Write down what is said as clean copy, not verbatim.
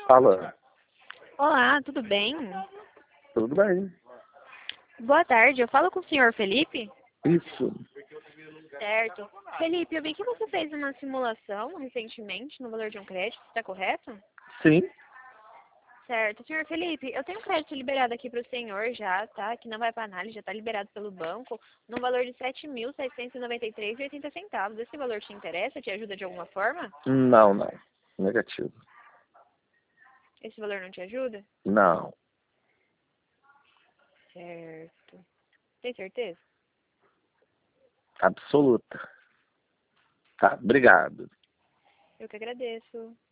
Fala. Olá, tudo bem? Tudo bem? Boa tarde, eu falo com o senhor Felipe? Isso. Certo. Felipe, eu vi que você fez uma simulação recentemente no valor de um crédito, está correto? Sim. Certo. Senhor Felipe, eu tenho um crédito liberado aqui para o senhor já, tá? Que não vai para análise, já está liberado pelo banco, no valor de R$ 7.693,80. Esse valor te interessa? Te ajuda de alguma forma? Não, não. Negativo. Esse valor não te ajuda? Não. Certo. Tem certeza? Absoluta. Tá, obrigado. Eu que agradeço.